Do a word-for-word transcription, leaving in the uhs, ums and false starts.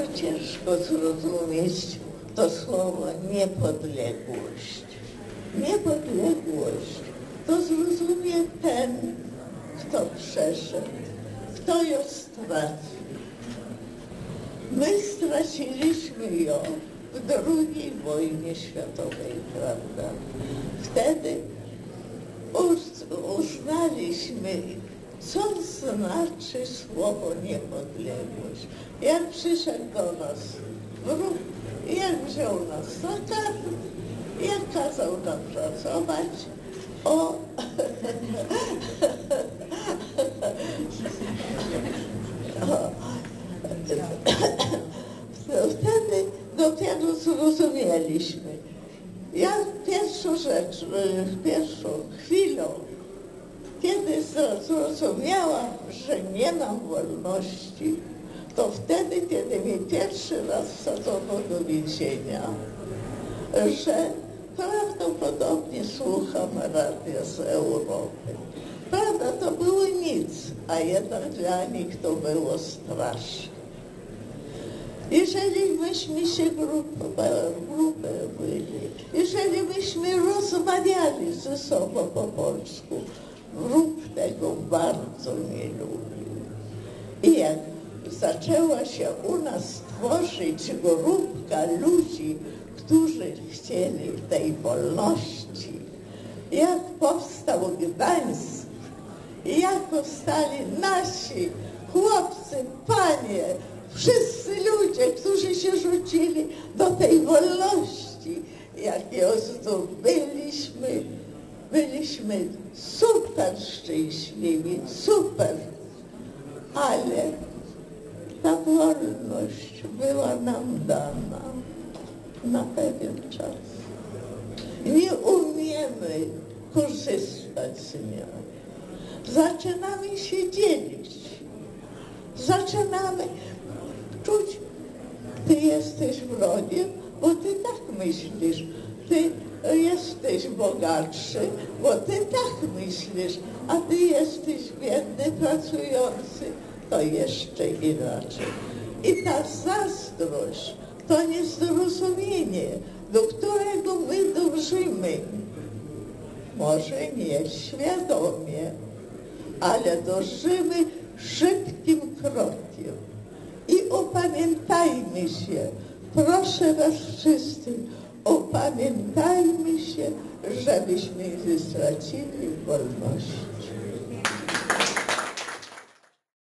ciężko zrozumieć to słowo niepodległość. Niepodległość to zrozumie ten, kto przeszedł, kto ją stracił. My straciliśmy ją w drugiej wojnie światowej, prawda? Wtedy uznaliśmy, co znaczy słowo niepodległość. Jak przyszedł do nas wróg, jak wziął nas za kark, jak kazał nam pracować, o... o wtedy dopiero zrozumieliśmy. Ja pierwszą rzecz, pierwszą chwilą, kiedy zrozumiałam, że nie mam wolności, to wtedy, kiedy mnie pierwszy raz wsadzono do więzienia, że prawdopodobnie słucham radia z Europy. Prawda, to było nic, a jednak dla nich to było straszne. Jeżeli myśmy się grupę, grupę byli, jeżeli myśmy rozmawiali ze sobą po polsku, wróg tego bardzo nie lubił. I jak zaczęła się u nas tworzyć grupka ludzi, którzy chcieli tej wolności, jak powstał Gdańsk, jak powstali nasi chłopcy, panie, wszyscy ludzie, którzy się rzucili do tej wolności, jak ją zdobyliśmy, byliśmy super szczęśliwi, super, ale ta wolność była nam dana na pewien czas. Nie umiemy korzystać z nią. Zaczynamy się dzielić. Zaczynamy czuć, ty jesteś wrogiem, bo ty tak myślisz. Ty jesteś bogatszy, bo ty tak myślisz, a ty jesteś biedny, pracujący, to jeszcze inaczej. I ta zazdrość, to niezrozumienie, do którego my dążymy, może nie świadomie, ale dążymy szybkim krokiem. I opamiętajmy się, proszę was wszyscy, opamiętajmy się, żebyśmy nie stracili wolności.